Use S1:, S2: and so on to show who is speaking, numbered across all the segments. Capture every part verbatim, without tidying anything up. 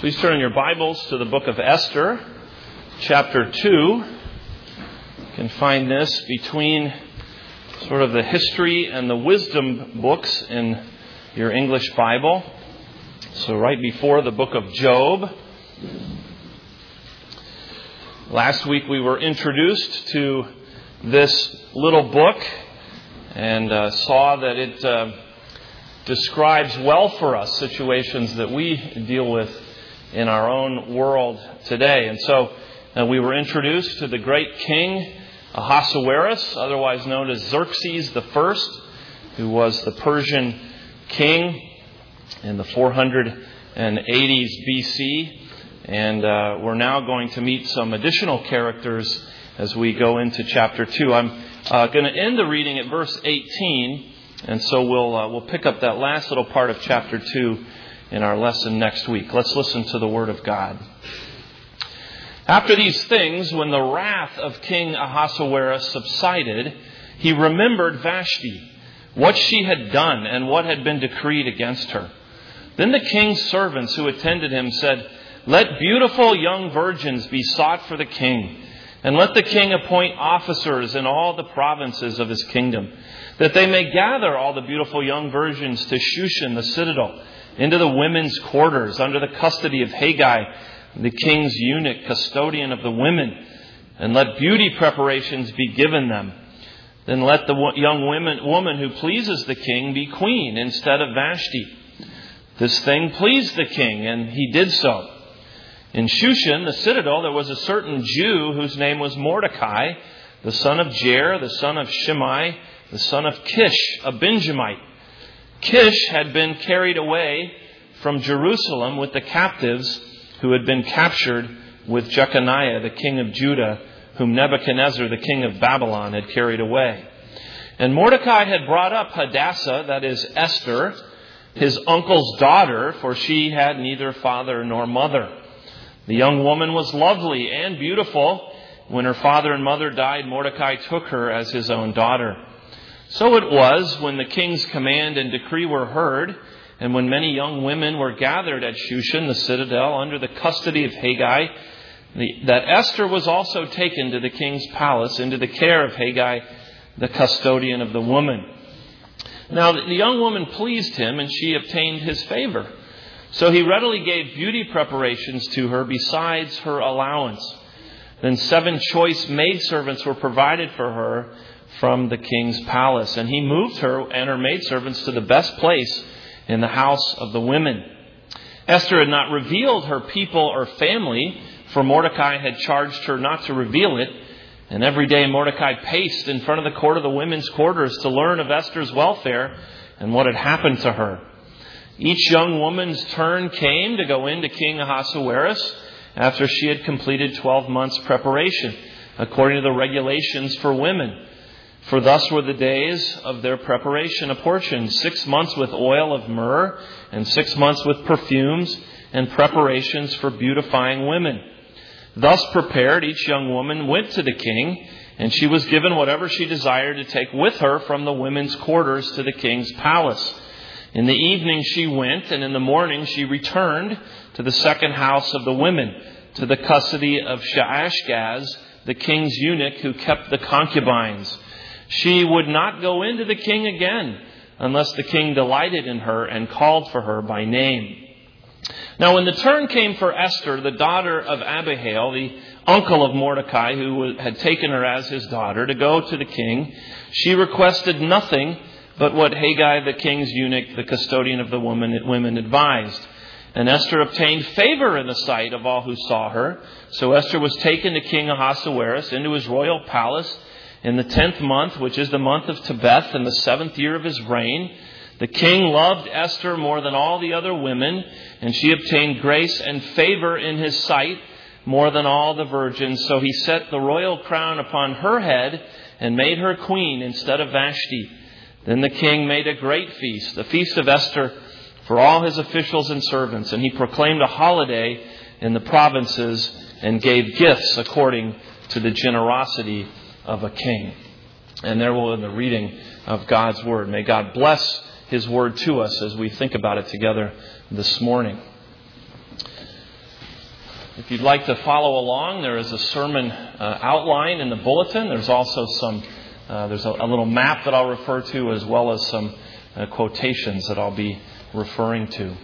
S1: Please turn in your Bibles to the book of Esther, chapter two. You can find this between sort of the history and the wisdom books in your English Bible. So right before the book of Job. Last week we were introduced to this little book and uh, saw that it uh, describes well for us situations that we deal with in our own world today. And so uh, we were introduced to the great king Ahasuerus, otherwise known as Xerxes the First, who was the Persian king in the four eighties B C. And uh, we're now going to meet some additional characters as we go into chapter two. I'm uh, going to end the reading at verse eighteen, and so we'll uh, we'll pick up that last little part of chapter two in our lesson next week. Let's listen to the Word of God. After these things, when the wrath of King Ahasuerus subsided, he remembered Vashti, what she had done and what had been decreed against her. Then the king's servants who attended him said, "Let beautiful young virgins be sought for the king, and let the king appoint officers in all the provinces of his kingdom, that they may gather all the beautiful young virgins to Shushan the citadel, into the women's quarters, under the custody of Haggai, the king's eunuch, custodian of the women, and let beauty preparations be given them. Then let the young women, woman who pleases the king be queen instead of Vashti." This thing pleased the king, and he did so. In Shushan, the citadel, there was a certain Jew whose name was Mordecai, the son of Jair, the son of Shimei, the son of Kish, a Benjamite. Kish had been carried away from Jerusalem with the captives who had been captured with Jeconiah, the king of Judah, whom Nebuchadnezzar, the king of Babylon, had carried away. And Mordecai had brought up Hadassah, that is Esther, his uncle's daughter, for she had neither father nor mother. The young woman was lovely and beautiful. When her father and mother died, Mordecai took her as his own daughter. So it was, when the king's command and decree were heard, and when many young women were gathered at Shushan, the citadel, under the custody of Haggai, that Esther was also taken to the king's palace, into the care of Haggai, the custodian of the woman. Now the young woman pleased him, and she obtained his favor. So he readily gave beauty preparations to her besides her allowance. Then seven choice maidservants were provided for her from the king's palace. And he moved her and her maidservants to the best place in the house of the women. Esther had not revealed her people or family, for Mordecai had charged her not to reveal it. And every day Mordecai paced in front of the court of the women's quarters to learn of Esther's welfare and what had happened to her. Each young woman's turn came to go into King Ahasuerus after she had completed twelve months' preparation, according to the regulations for women. For thus were the days of their preparation apportioned, six months with oil of myrrh, and six months with perfumes and preparations for beautifying women. Thus prepared, each young woman went to the king, and she was given whatever she desired to take with her from the women's quarters to the king's palace. In the evening she went, and in the morning she returned to the second house of the women, to the custody of Shaashgaz, the king's eunuch who kept the concubines. She would not go into the king again unless the king delighted in her and called for her by name. Now when the turn came for Esther, the daughter of Abihail, the uncle of Mordecai, who had taken her as his daughter, to go to the king, she requested nothing but what Haggai, the king's eunuch, the custodian of the women, women advised. And Esther obtained favor in the sight of all who saw her. So Esther was taken to King Ahasuerus into his royal palace in the tenth month, which is the month of Tebeth, in the seventh year of his reign. The king loved Esther more than all the other women, and she obtained grace and favor in his sight more than all the virgins. So he set the royal crown upon her head and made her queen instead of Vashti. Then the king made a great feast, the feast of Esther, for all his officials and servants. And he proclaimed a holiday in the provinces and gave gifts according to the generosity of a king. And there will be the reading of God's Word. May God bless His Word to us as we think about it together this morning. If you'd like to follow along, there is a sermon uh, outline in the bulletin. There's also some, uh, there's a, a little map that I'll refer to, as well as some uh, quotations that I'll be referring to.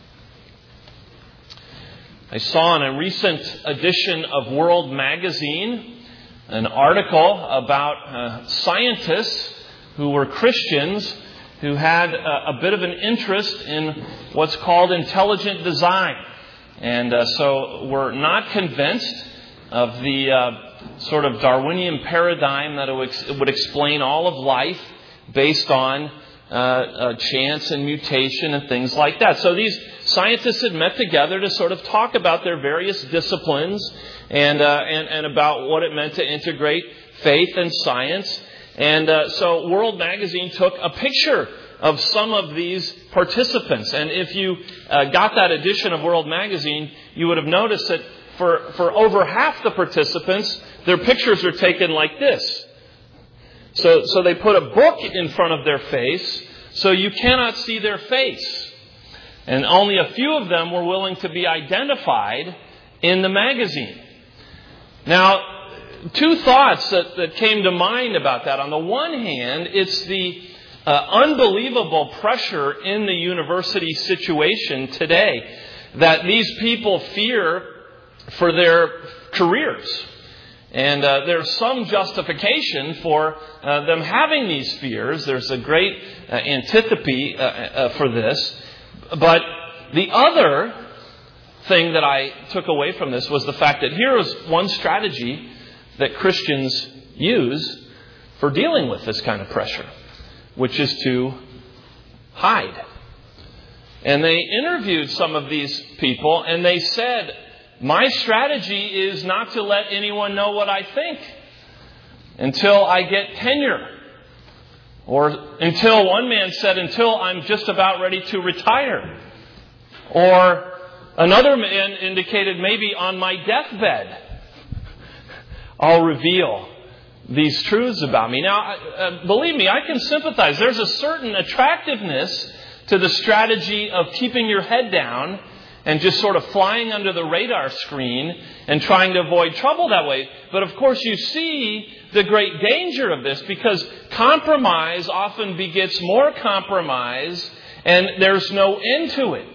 S1: I saw in a recent edition of World Magazine an article about uh, scientists who were Christians who had a, a bit of an interest in what's called intelligent design. And uh, so we're not convinced of the uh, sort of Darwinian paradigm that it would, it would explain all of life based on uh, uh, chance and mutation and things like that. So these scientists had met together to sort of talk about their various disciplines and uh, and, and about what it meant to integrate faith and science. And uh, so World Magazine took a picture of some of these participants. And if you uh, got that edition of World Magazine, you would have noticed that for, for over half the participants, their pictures are taken like this. So, so they put a book in front of their face, so you cannot see their face. And only a few of them were willing to be identified in the magazine. Now, two thoughts that, that came to mind about that. On the one hand, it's the uh, unbelievable pressure in the university situation today that these people fear for their careers. And uh, there's some justification for uh, them having these fears. There's a great uh, antipathy uh, uh, for this. But the other thing that I took away from this was the fact that here is one strategy that Christians use for dealing with this kind of pressure, which is to hide. And they interviewed some of these people, and they said, my strategy is not to let anyone know what I think until I get tenure. Or until, one man said, until I'm just about ready to retire. Or another man indicated, maybe on my deathbed, I'll reveal these truths about me. Now, uh, believe me, I can sympathize. There's a certain attractiveness to the strategy of keeping your head down and just sort of flying under the radar screen and trying to avoid trouble that way. But of course, you see the great danger of this, because compromise often begets more compromise, and there's no end to it.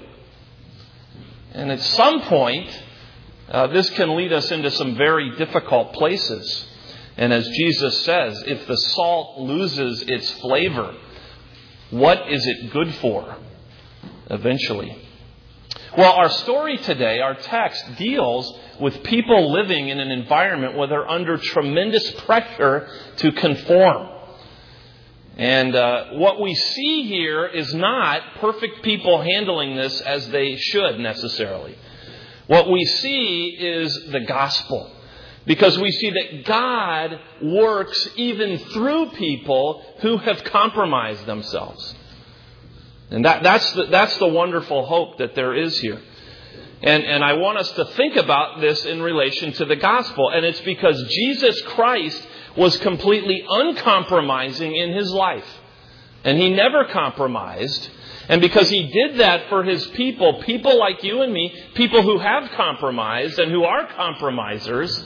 S1: And at some point, uh, this can lead us into some very difficult places. And as Jesus says, if the salt loses its flavor, what is it good for eventually? Well, our story today, our text, deals with people living in an environment where they're under tremendous pressure to conform. And uh, what we see here is not perfect people handling this as they should necessarily. What we see is the gospel. Because we see that God works even through people who have compromised themselves. And that, that's, the, that's the wonderful hope that there is here. And, and I want us to think about this in relation to the gospel. And it's because Jesus Christ was completely uncompromising in His life. And He never compromised. And because He did that for His people, people like you and me, people who have compromised and who are compromisers,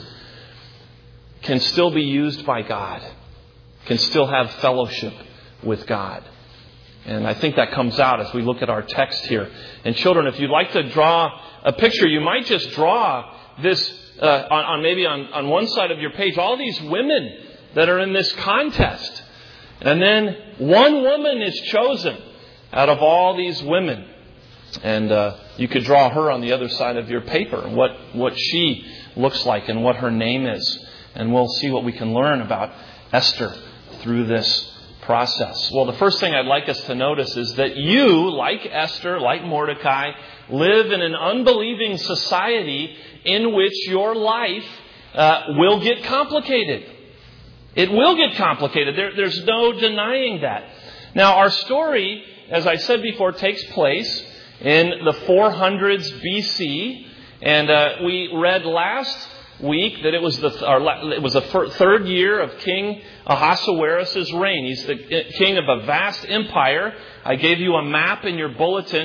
S1: can still be used by God, can still have fellowship with God. And I think that comes out as we look at our text here. And children, if you'd like to draw a picture, you might just draw this uh, on, on maybe on, on one side of your page, all these women that are in this contest. And then one woman is chosen out of all these women. And uh, you could draw her on the other side of your paper, what, what she looks like and what her name is. And we'll see what we can learn about Esther through this process. Well, the first thing I'd like us to notice is that you, like Esther, like Mordecai, live in an unbelieving society in which your life uh, will get complicated. It will get complicated. There, there's no denying that. Now, our story, as I said before, takes place in the four hundreds B C. And uh, we read last week that it was the or it was the third year of King Ahasuerus' reign. He's the king of a vast empire. I gave you a map in your bulletin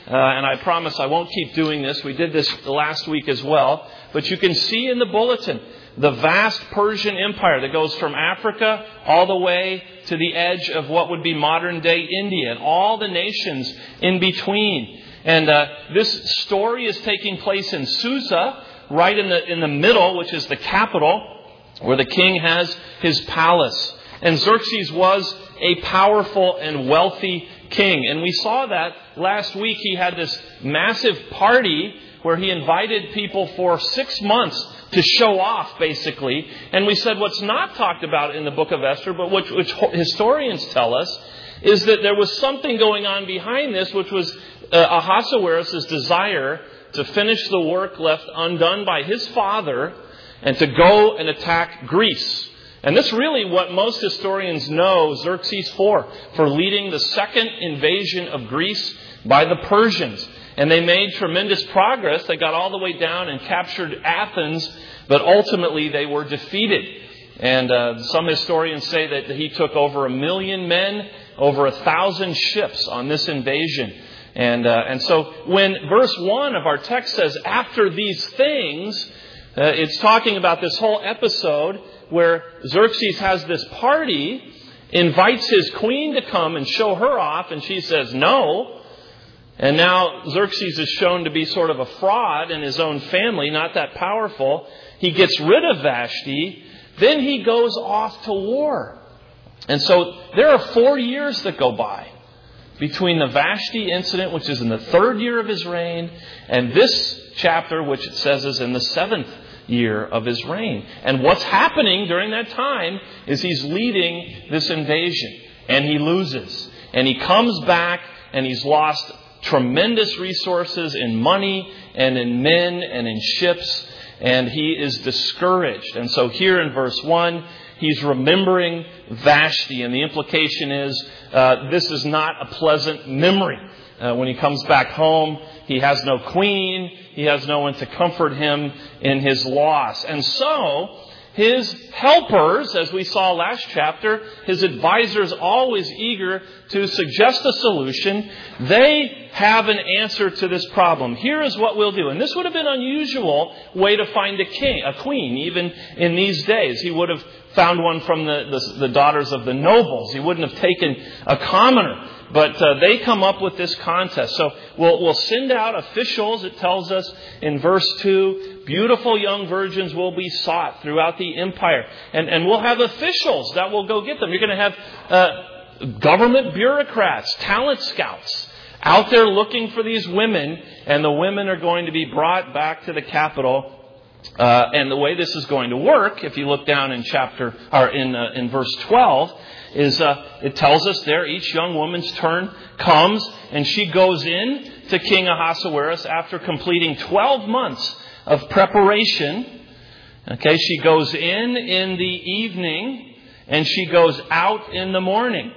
S1: Uh, and I promise I won't keep doing this. We did this last week as well. But you can see in the bulletin the vast Persian Empire that goes from Africa all the way to the edge of what would be modern-day India and all the nations in between. And uh, this story is taking place in Susa, right in the in the middle, which is the capital, where the king has his palace. And Xerxes was a powerful and wealthy king. And we saw that last week. He had this massive party where he invited people for six months to show off, basically. And we said what's not talked about in the book of Esther, but which, which historians tell us, is that there was something going on behind this, which was uh, Ahasuerus' desire to finish the work left undone by his father and to go and attack Greece. And this is really what most historians know Xerxes for, for leading the second invasion of Greece by the Persians. And they made tremendous progress. They got all the way down and captured Athens, but ultimately they were defeated. And uh, some historians say that he took over a million men, over a thousand ships on this invasion. And uh, and so when verse one of our text says, after these things, uh, it's talking about this whole episode where Xerxes has this party, invites his queen to come and show her off, and she says no. And now Xerxes is shown to be sort of a fraud in his own family, not that powerful. He gets rid of Vashti. Then he goes off to war. And so there are four years that go by between the Vashti incident, which is in the third year of his reign, and this chapter, which it says is in the seventh year of his reign. And what's happening during that time is he's leading this invasion. And he loses. And he comes back and he's lost tremendous resources in money and in men and in ships. And he is discouraged. And so here in verse one, he's remembering Vashti. And the implication is uh, this is not a pleasant memory. Uh, when he comes back home, he has no queen. He has no one to comfort him in his loss. And so his helpers, as we saw last chapter, his advisors always eager to suggest a solution, they have an answer to this problem. Here is what we'll do. And this would have been an unusual way to find a king, a queen, even in these days. He would have found one from the, the, the daughters of the nobles. He wouldn't have taken a commoner. But uh, they come up with this contest. So we'll, we'll send out officials. It tells us in verse two, beautiful young virgins will be sought throughout the empire. And, and we'll have officials that will go get them. You're going to have uh, government bureaucrats, talent scouts out there looking for these women. And the women are going to be brought back to the capital. Uh, and the way this is going to work, if you look down in chapter or in uh, in verse twelve, is uh, it tells us there each young woman's turn comes and she goes in to King Ahasuerus after completing twelve months of preparation. Okay, she goes in in the evening and she goes out in the morning.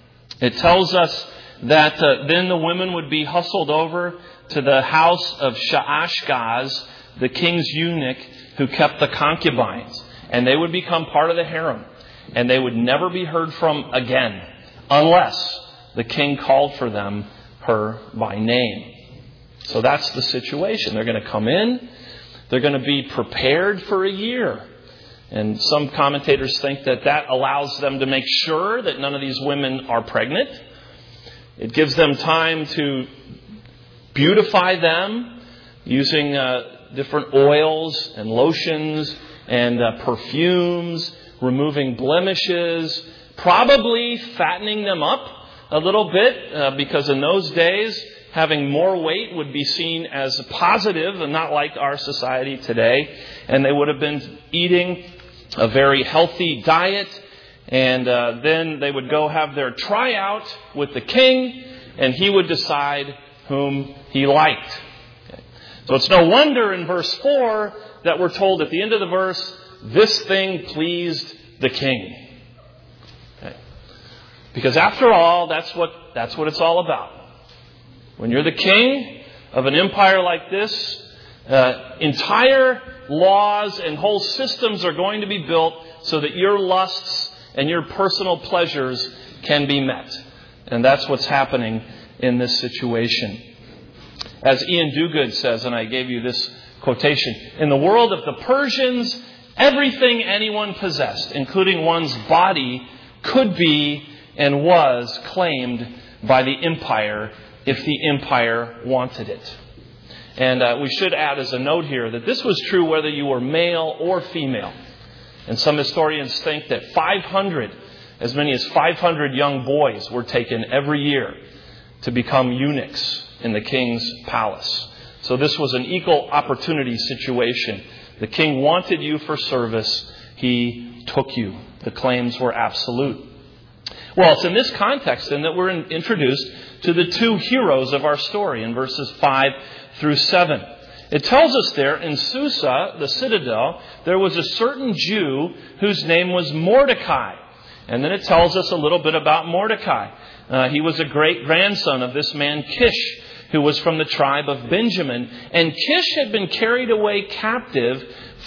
S1: It tells us that uh, then the women would be hustled over to the house of Shaashgaz, the king's eunuch who kept the concubines. And they would become part of the harem. And they would never be heard from again unless the king called for them, her by name. So that's the situation. They're going to come in. They're going to be prepared for a year. And some commentators think that that allows them to make sure that none of these women are pregnant. It gives them time to beautify them using uh, different oils and lotions and uh, perfumes, removing blemishes, probably fattening them up a little bit, uh, because in those days, having more weight would be seen as positive and not like our society today. And they would have been eating a very healthy diet. And uh, then they would go have their tryout with the king, and he would decide whom he liked. So it's no wonder in verse four that we're told at the end of the verse, this thing pleased the king. Okay. Because after all, that's what that's what it's all about. When you're the king of an empire like this, uh, entire laws and whole systems are going to be built so that your lusts and your personal pleasures can be met. And that's what's happening in this situation. As Ian Duguid says, and I gave you this quotation, in the world of the Persians, everything anyone possessed, including one's body, could be and was claimed by the empire if the empire wanted it. And uh, we should add as a note here that this was true whether you were male or female. And some historians think that five hundred, as many as five hundred young boys were taken every year to become eunuchs in the king's palace. So this was an equal opportunity situation. The king wanted you for service. He took you. The claims were absolute. Well, it's in this context then that we're in, introduced to the two heroes of our story in verses five through seven. It tells us there in Susa, the citadel, there was a certain Jew whose name was Mordecai. And then it tells us a little bit about Mordecai. Uh, he was a great grandson of this man Kish, who was from the tribe of Benjamin. And Kish had been carried away captive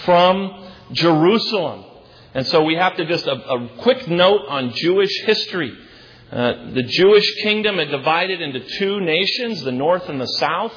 S1: from Jerusalem. And so we have to just a, a quick note on Jewish history. Uh, the Jewish kingdom had divided into two nations, the north and the south.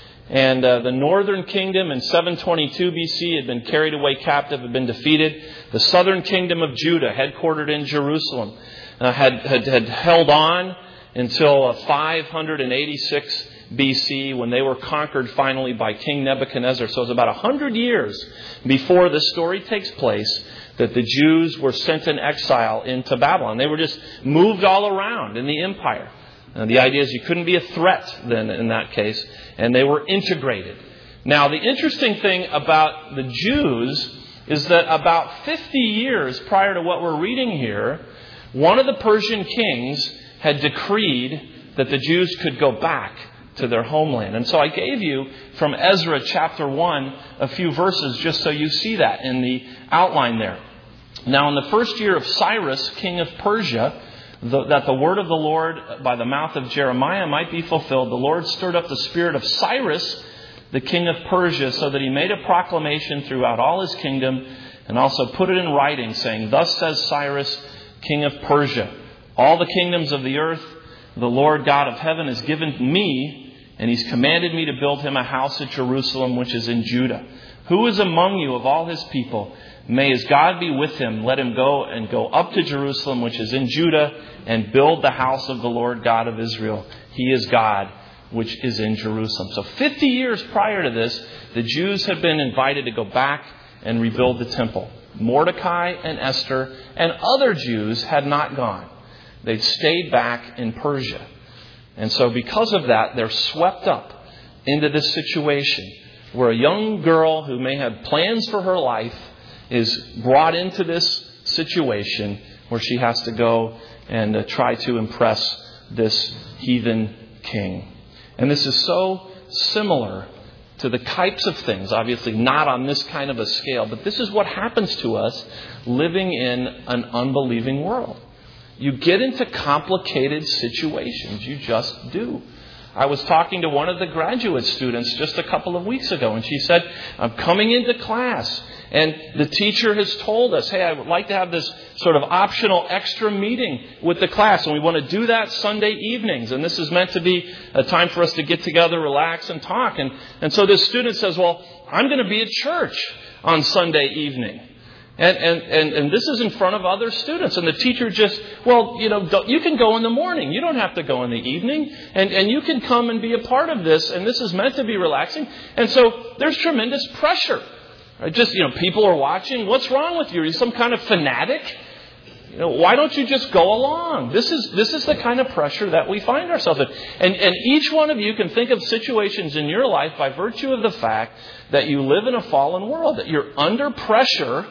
S1: And uh, the northern kingdom in seven twenty-two B C had been carried away captive, had been defeated. The southern kingdom of Judah, headquartered in Jerusalem, uh, had, had, had held on until uh, five eighty-six B C when they were conquered finally by King Nebuchadnezzar. So it was about one hundred years before this story takes place that the Jews were sent in exile into Babylon. They were just moved all around in the empire. And the idea is you couldn't be a threat then in that case. And they were integrated. Now, the interesting thing about the Jews is that about fifty years prior to what we're reading here, one of the Persian kings had decreed that the Jews could go back to their homeland. And so I gave you from Ezra chapter one a few verses just so you see that in the outline there. Now, in the first year of Cyrus, king of Persia, The, that the word of the Lord by the mouth of Jeremiah might be fulfilled, the Lord stirred up the spirit of Cyrus, the king of Persia, so that he made a proclamation throughout all his kingdom and also put it in writing, saying, Thus says Cyrus, king of Persia, all the kingdoms of the earth, the Lord God of heaven has given me, and he's commanded me to build him a house at Jerusalem, which is in Judah. Who is among you of all his people? May his God be with him. Let him go and go up to Jerusalem, which is in Judah, and build the house of the Lord God of Israel. He is God, which is in Jerusalem. So fifty years prior to this, the Jews had been invited to go back and rebuild the temple. Mordecai and Esther and other Jews had not gone. They'd stayed back in Persia. And so because of that, they're swept up into this situation where a young girl who may have plans for her life is brought into this situation where she has to go and uh, try to impress this heathen king. And this is so similar to the types of things, obviously not on this kind of a scale, but this is what happens to us living in an unbelieving world. You get into complicated situations. You just do. I was talking to one of the graduate students just a couple of weeks ago, and she said, I'm coming into class, and the teacher has told us, hey, I would like to have this sort of optional extra meeting with the class, and we want to do that Sunday evenings, and this is meant to be a time for us to get together, relax, and talk. And, and so this student says, well, I'm going to be at church on Sunday evening. And, and, and, and this is in front of other students. And the teacher just, well, you know, you can go in the morning. You don't have to go in the evening. And, and you can come and be a part of this. And this is meant to be relaxing. And so there's tremendous pressure. Just, you know, people are watching. What's wrong with you? Are you some kind of fanatic? You know, why don't you just go along? This is this is the kind of pressure that we find ourselves in. And, and each one of you can think of situations in your life by virtue of the fact that you live in a fallen world, that you're under pressure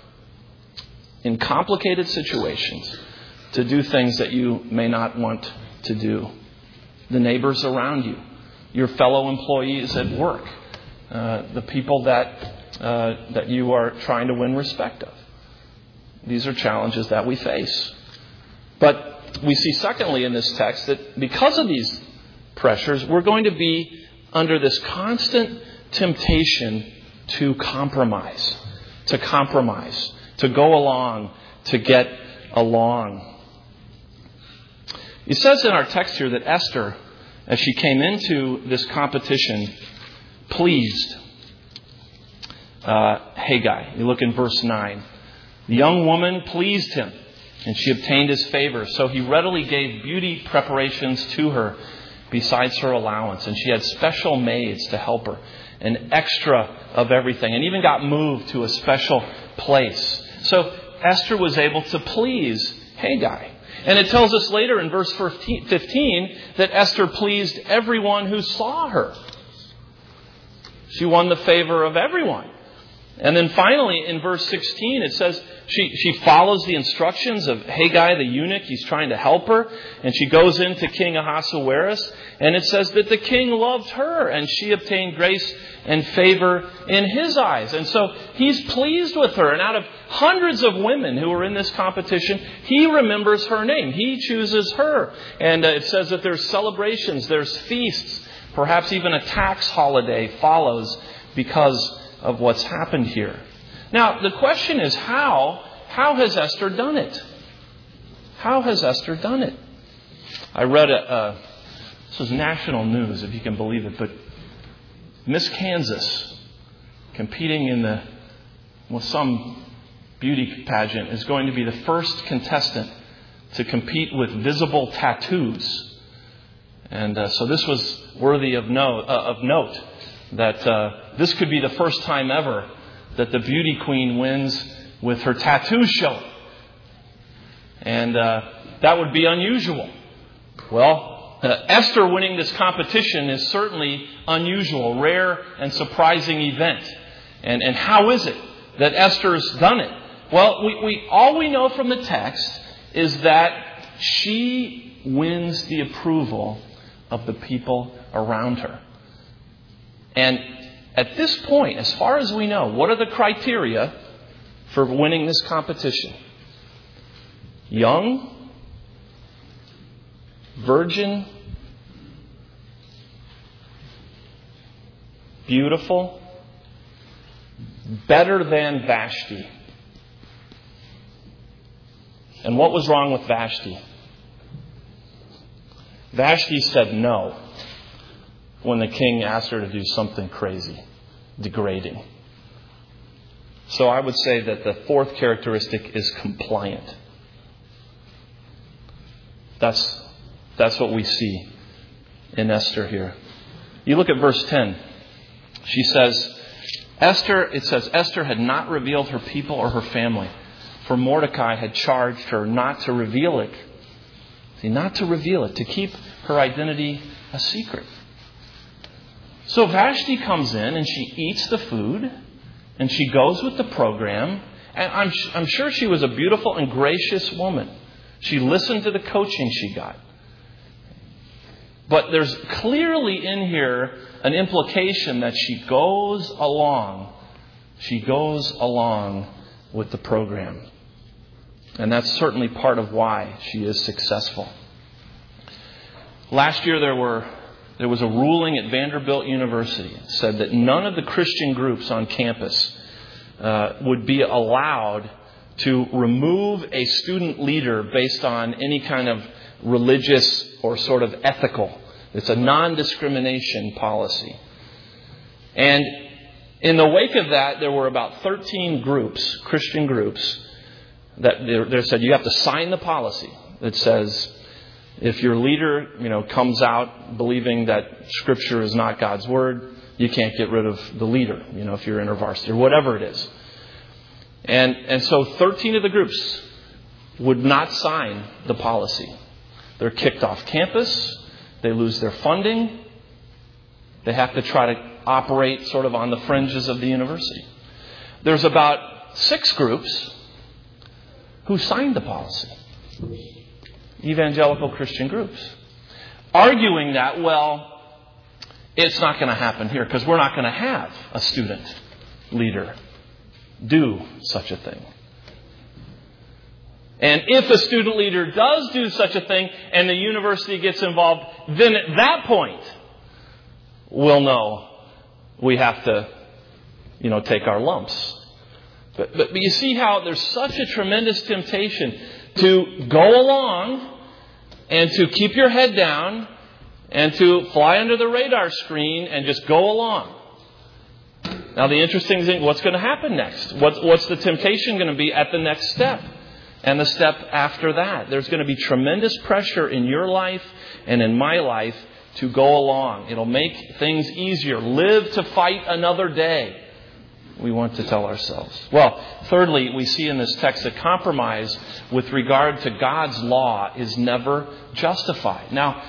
S1: in complicated situations to do things that you may not want to do. The neighbors around you, your fellow employees at work, uh, the people that uh, that you are trying to win respect of. These are challenges that we face. But we see secondly in this text that because of these pressures, we're going to be under this constant temptation to compromise, to compromise. To go along, to get along. It says in our text here that Esther as she came into this competition, pleased uh, Haggai. You look in verse nine. The young woman pleased him, and she obtained his favor. So he readily gave beauty preparations to her besides her allowance. And she had special maids to help her, an extra of everything, and even got moved to a special place. So Esther was able to please Haggai. And it tells us later in verse fifteen that Esther pleased everyone who saw her. She won the favor of everyone. And then finally in verse sixteen it says she, she follows the instructions of Haggai the eunuch. He's trying to help her. And she goes into King Ahasuerus. And it says that the king loved her and she obtained grace and favor in his eyes. And so he's pleased with her. And out of hundreds of women who are in this competition, he remembers her name. He chooses her. And uh, it says that there's celebrations, there's feasts, perhaps even a tax holiday follows because of what's happened here. Now, the question is how? How has Esther done it? How has Esther done it? I read a, uh, this was national news, if you can believe it, but Miss Kansas, competing in the, well, some beauty pageant, is going to be the first contestant to compete with visible tattoos. And uh, so this was worthy of note, uh, of note that uh, this could be the first time ever that the beauty queen wins with her tattoos showing. And uh, that would be unusual. Well, uh, Esther winning this competition is certainly unusual, rare and surprising event. And, and how is it that Esther's done it? Well, we, we all we know from the text is that she wins the approval of the people around her. And at this point, as far as we know, what are the criteria for winning this competition? Young, virgin, beautiful, better than Vashti. And what was wrong with Vashti? Vashti said no when the king asked her to do something crazy, degrading. So I would say that the fourth characteristic is compliant. That's, that's what we see in Esther here. You look at verse ten. She says, Esther, it says, Esther had not revealed her people or her family, for Mordecai had charged her not to reveal it. See, not to reveal it, to keep her identity a secret. So Vashti comes in and she eats the food and she goes with the program. And I'm, I'm sure she was a beautiful and gracious woman. She listened to the coaching she got. But there's clearly in here an implication that she goes along. She goes along with the program. And that's certainly part of why she is successful. Last year there were there was a ruling at Vanderbilt University that said that none of the Christian groups on campus uh, would be allowed to remove a student leader based on any kind of religious or sort of ethical. It's a non-discrimination policy. And in the wake of that, there were about thirteen groups, Christian groups, that they said you have to sign the policy that says if your leader, you know, comes out believing that Scripture is not God's Word, you can't get rid of the leader, you know, if you're InterVarsity or whatever it is. And and so thirteen of the groups would not sign the policy. They're kicked off campus. They lose their funding. They have to try to operate sort of on the fringes of the university. There's about six groups who signed the policy. Evangelical Christian groups. Arguing that, well, it's not going to happen here because we're not going to have a student leader do such a thing. And if a student leader does do such a thing and the university gets involved, then at that point, we'll know we have to, you know, take our lumps. But, but, but you see how there's such a tremendous temptation to go along and to keep your head down and to fly under the radar screen and just go along. Now, the interesting thing, what's going to happen next? What's, what's the temptation going to be at the next step? And the step after that? There's going to be tremendous pressure in your life and in my life to go along. It'll make things easier. Live to fight another day, we want to tell ourselves. Well, thirdly, we see in this text that compromise with regard to God's law is never justified. Now,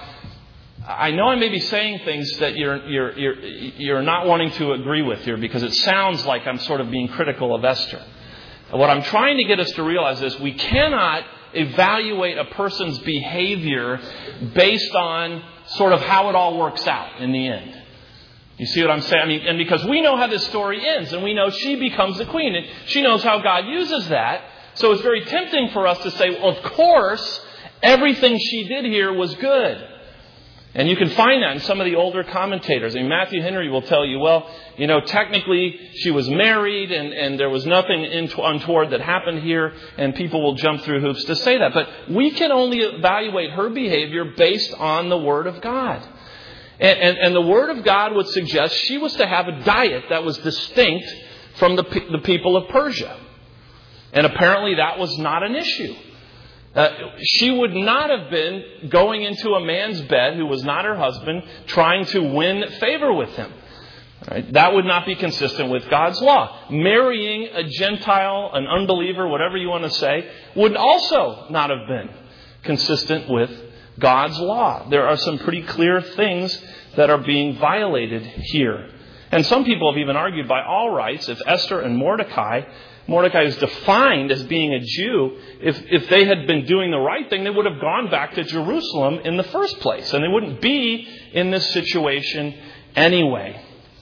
S1: I know I may be saying things that you're you're you're you're not wanting to agree with here, because it sounds like I'm sort of being critical of Esther. And what I'm trying to get us to realize is we cannot evaluate a person's behavior based on sort of how it all works out in the end. You see what I'm saying? I mean, and because we know how this story ends, and we know she becomes the queen, and she knows how God uses that. So it's very tempting for us to say, well, of course, everything she did here was good. And you can find that in some of the older commentators. I mean, Matthew Henry will tell you, well, you know, technically she was married and, and there was nothing untoward that happened here, and people will jump through hoops to say that. But we can only evaluate her behavior based on the Word of God. And, and, and the Word of God would suggest she was to have a diet that was distinct from the, the people of Persia. And apparently that was not an issue. Uh, she would not have been going into a man's bed who was not her husband, trying to win favor with him. Right? That would not be consistent with God's law. Marrying a Gentile, an unbeliever, whatever you want to say, would also not have been consistent with God's law. There are some pretty clear things that are being violated here. And some people have even argued by all rights, if Esther and Mordecai Mordecai is defined as being a Jew. If, if they had been doing the right thing, they would have gone back to Jerusalem in the first place. And they wouldn't be in this situation anyway.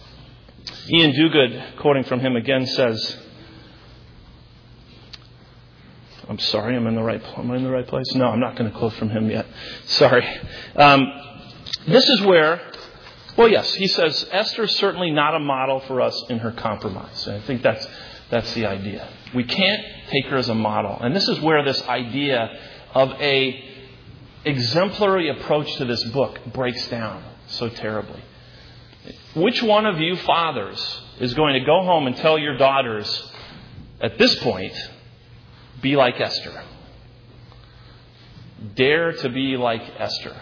S1: Ian Duguid, quoting from him again, says, I'm sorry, I'm in the right, am I in the right place? No, I'm not going to quote from him yet. Sorry. Um, this is where, well, yes, he says, Esther's certainly not a model for us in her compromise. And I think that's That's the idea. We can't take her as a model. And this is where this idea of a exemplary approach to this book breaks down so terribly. Which one of you fathers is going to go home and tell your daughters, at this point, be like Esther? Dare to be like Esther.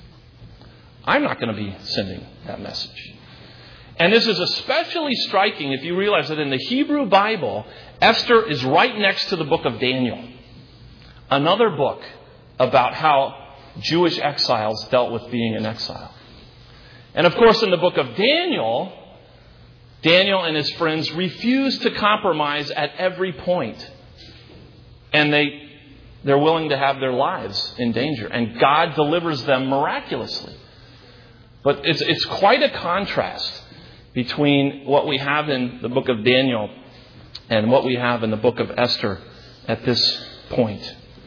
S1: I'm not going to be sending that message. And this is especially striking if you realize that in the Hebrew Bible, Esther is right next to the book of Daniel. Another book about how Jewish exiles dealt with being in exile. And of course, in the book of Daniel, Daniel and his friends refuse to compromise at every point. And they, they're willing to have their lives in danger. And God delivers them miraculously. But it's, it's quite a contrast between what we have in the book of Daniel and what we have in the book of Esther at this point.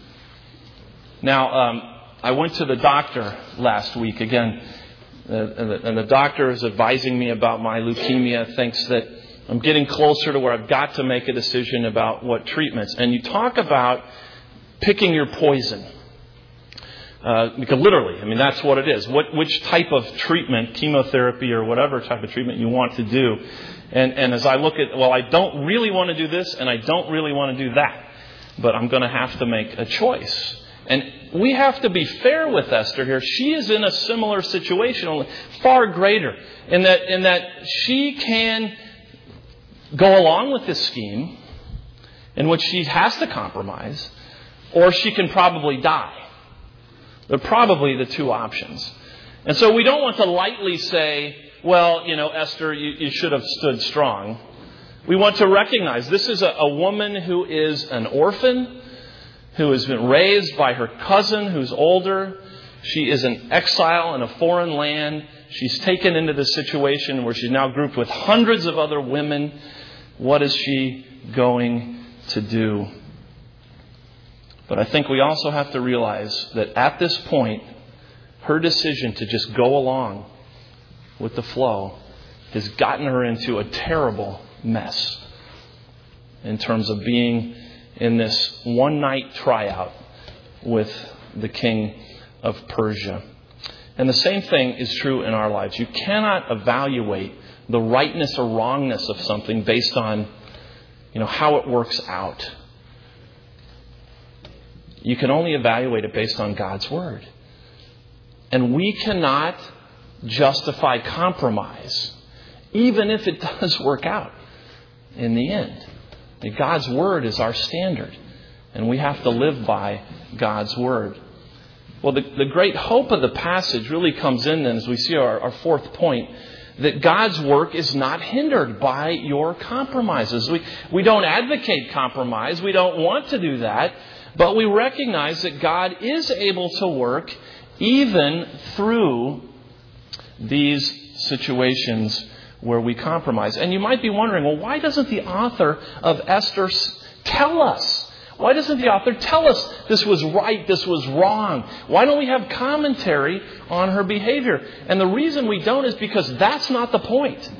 S1: Now, um, I went to the doctor last week again, uh, and, the, and the doctor is advising me about my leukemia, thinks that I'm getting closer to where I've got to make a decision about what treatments. And you talk about picking your poison. Uh, because literally, I mean, that's what it is. What, which type of treatment, chemotherapy or whatever type of treatment you want to do. And, and as I look at, well, I don't really want to do this and I don't really want to do that. But I'm going to have to make a choice. And we have to be fair with Esther here. She is in a similar situation, only far greater, in that, in that she can go along with this scheme in which she has to compromise, or she can probably die. They're probably the two options. And so we don't want to lightly say, well, you know, Esther, you, you should have stood strong. We want to recognize this is a, a woman who is an orphan, who has been raised by her cousin who's older. She is an exile in a foreign land. She's taken into this situation where she's now grouped with hundreds of other women. What is she going to do? But I think we also have to realize that at this point, her decision to just go along with the flow has gotten her into a terrible mess in terms of being in this one-night tryout with the king of Persia. And the same thing is true in our lives. You cannot evaluate the rightness or wrongness of something based on, you know, how it works out. You can only evaluate it based on God's Word. And we cannot justify compromise, even if it does work out in the end. God's Word is our standard, and we have to live by God's Word. Well, the, the great hope of the passage really comes in then as we see our, our fourth point, that God's work is not hindered by your compromises. We, we don't advocate compromise. We don't want to do that. But we recognize that God is able to work even through these situations where we compromise. And you might be wondering, well, why doesn't the author of Esther tell us? Why doesn't the author tell us this was right, this was wrong? Why don't we have commentary on her behavior? And the reason we don't is because that's not the point.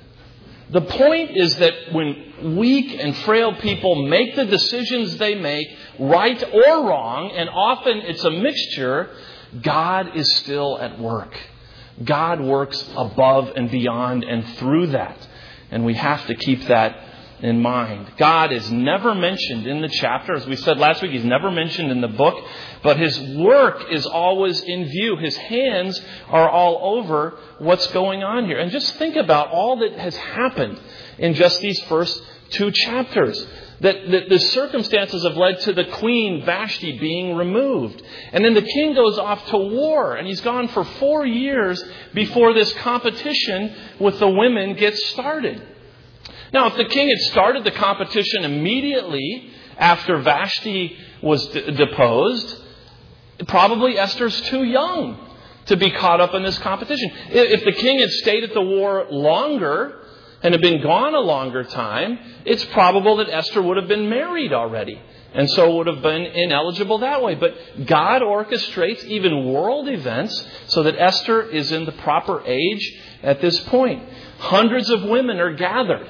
S1: The point is that when weak and frail people make the decisions they make, right or wrong, and often it's a mixture, God is still at work. God works above and beyond and through that. And we have to keep that in mind. God is never mentioned in the chapter. As we said last week, He's never mentioned in the book. But His work is always in view. His hands are all over what's going on here. And just think about all that has happened in just these first two chapters. That, that the circumstances have led to the queen Vashti being removed. And then the king goes off to war. And he's gone for four years before this competition with the women gets started. Now, if the king had started the competition immediately after Vashti was d- deposed, probably Esther's too young to be caught up in this competition. If the king had stayed at the war longer and had been gone a longer time, it's probable that Esther would have been married already and so would have been ineligible that way. But God orchestrates even world events so that Esther is in the proper age at this point. Hundreds of women are gathered.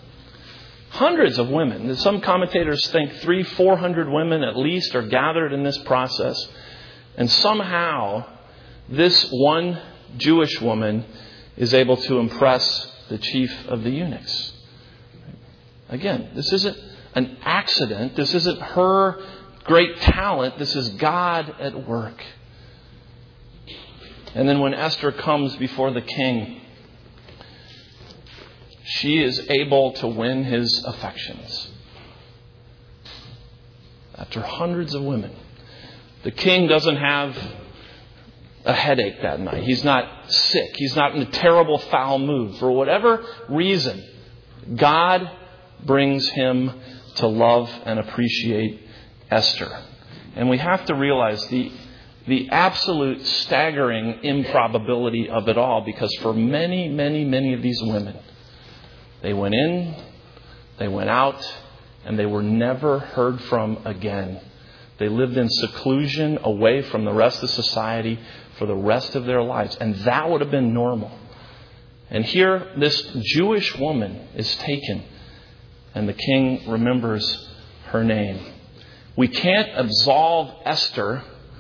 S1: Hundreds of women. Some commentators think three, four hundred women at least are gathered in this process. And somehow this one Jewish woman is able to impress the chief of the eunuchs. Again, this isn't an accident. This isn't her great talent. This is God at work. And then when Esther comes before the king, she is able to win his affections. After hundreds of women. The king doesn't have a headache that night. He's not sick. He's not in a terrible foul mood. For whatever reason, God brings him to love and appreciate Esther. And we have to realize the, the absolute staggering improbability of it all, because for many, many, many of these women, they went in, they went out, and they were never heard from again. They lived in seclusion away from the rest of society for the rest of their lives. And that would have been normal. And here, this Jewish woman is taken, and the king remembers her name. We can't absolve Esther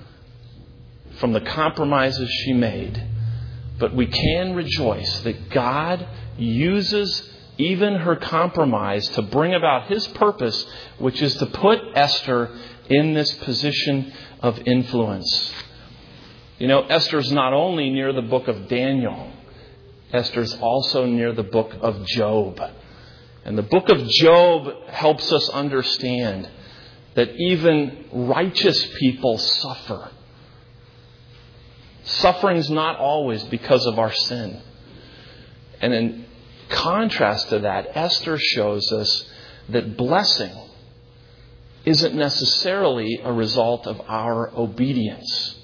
S1: from the compromises she made, but we can rejoice that God uses even her compromise to bring about His purpose, which is to put Esther in this position of influence. You know, Esther's not only near the book of Daniel, Esther's also near the book of Job. And the book of Job helps us understand that even righteous people suffer. Suffering's not always because of our sin. And in contrast to that, Esther shows us that blessing isn't necessarily a result of our obedience.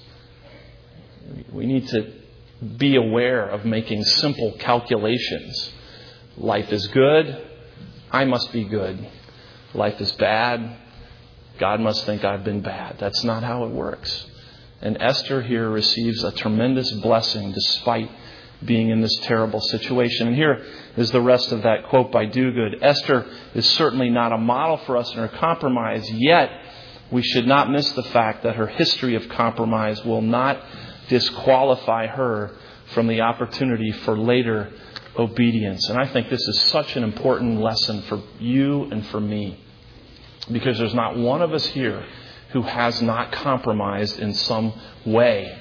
S1: We need to be aware of making simple calculations. Life is good, I must be good. Life is bad, God must think I've been bad. That's not how it works. And Esther here receives a tremendous blessing despite being in this terrible situation. And here is the rest of that quote by Duguid. Esther is certainly not a model for us in her compromise, yet we should not miss the fact that her history of compromise will not disqualify her from the opportunity for later obedience. And I think this is such an important lesson for you and for me, because there's not one of us here who has not compromised in some way,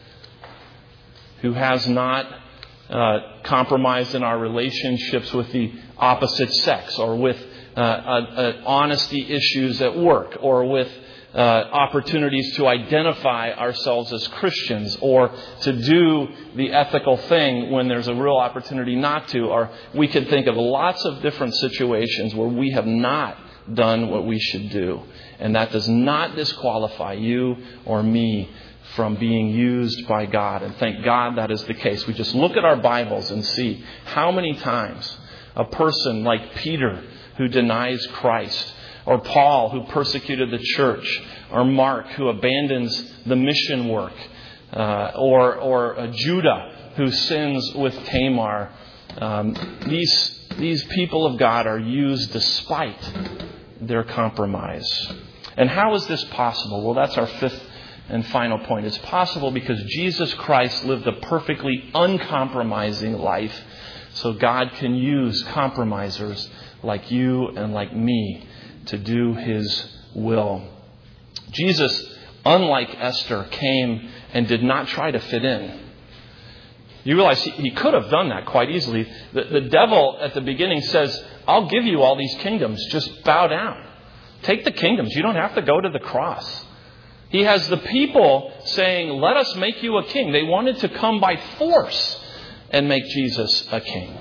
S1: who has not uh, compromised in our relationships with the opposite sex, or with uh, uh, uh, honesty issues at work, or with uh, opportunities to identify ourselves as Christians, or to do the ethical thing when there's a real opportunity not to. Or we could think of lots of different situations where we have not done what we should do. And that does not disqualify you or me from being used by God. And thank God that is the case. We just look at our Bibles and see how many times a person like Peter, who denies Christ, or Paul, who persecuted the church, or Mark, who abandons the mission work, uh, or or uh, Judah, who sins with Tamar. Um, these these people of God are used despite their compromise. And how is this possible? Well, that's our fifth and final point. It's possible because Jesus Christ lived a perfectly uncompromising life, so God can use compromisers like you and like me to do His will. Jesus, unlike Esther, came and did not try to fit in. You realize he, he could have done that quite easily. The, the devil at the beginning says, I'll give you all these kingdoms. Just bow down. Take the kingdoms. You don't have to go to the cross. He has the people saying, let us make you a king. They wanted to come by force and make Jesus a king.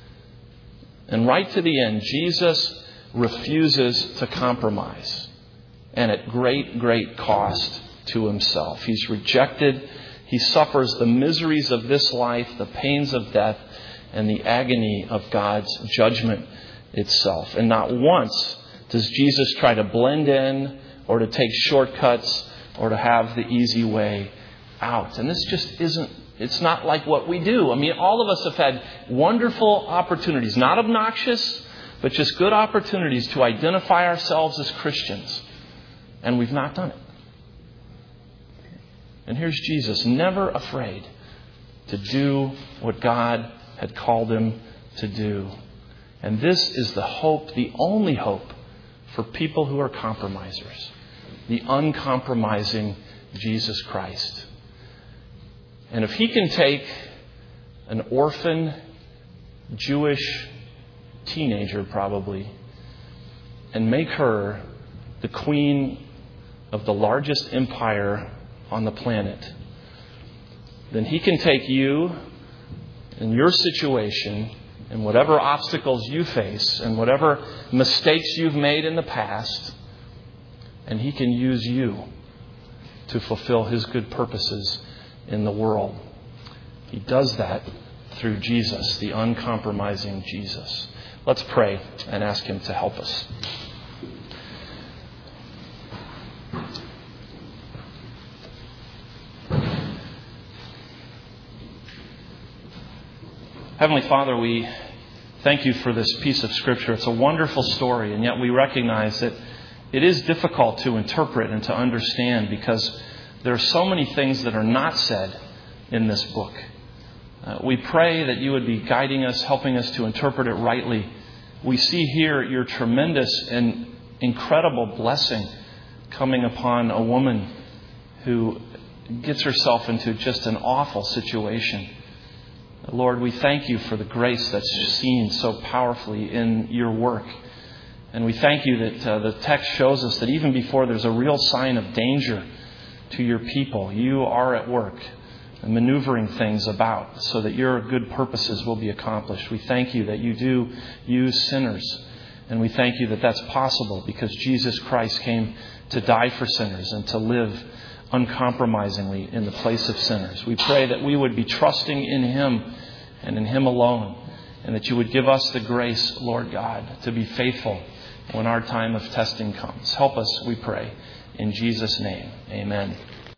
S1: And right to the end, Jesus refuses to compromise. And at great, great cost to himself. He's rejected. He suffers the miseries of this life, the pains of death, and the agony of God's judgment itself. And not once does Jesus try to blend in or to take shortcuts or to have the easy way out. And this just isn't, it's not like what we do. I mean, all of us have had wonderful opportunities, not obnoxious, but just good opportunities to identify ourselves as Christians. And we've not done it. And here's Jesus, never afraid to do what God had called him to do. And this is the hope, the only hope for people who are compromisers. The uncompromising Jesus Christ. And if he can take an orphan Jewish teenager probably and make her the queen of the largest empire on the planet, then he can take you and your situation and whatever obstacles you face and whatever mistakes you've made in the past, and he can use you to fulfill his good purposes in the world. He does that through Jesus, the uncompromising Jesus. Let's pray and ask him to help us. Heavenly Father, we thank you for this piece of Scripture. It's a wonderful story, and yet we recognize that it is difficult to interpret and to understand because there are so many things that are not said in this book. Uh, we pray that you would be guiding us, helping us to interpret it rightly. We see here your tremendous and incredible blessing coming upon a woman who gets herself into just an awful situation. Lord, we thank you for the grace that's seen so powerfully in your work. And we thank you that uh, the text shows us that even before there's a real sign of danger to your people, you are at work and maneuvering things about so that your good purposes will be accomplished. We thank you that you do use sinners. And we thank you that that's possible because Jesus Christ came to die for sinners and to live uncompromisingly in the place of sinners. We pray that we would be trusting in him and in him alone, and that you would give us the grace, Lord God, to be faithful when our time of testing comes. Help us, we pray, in Jesus' name. Amen.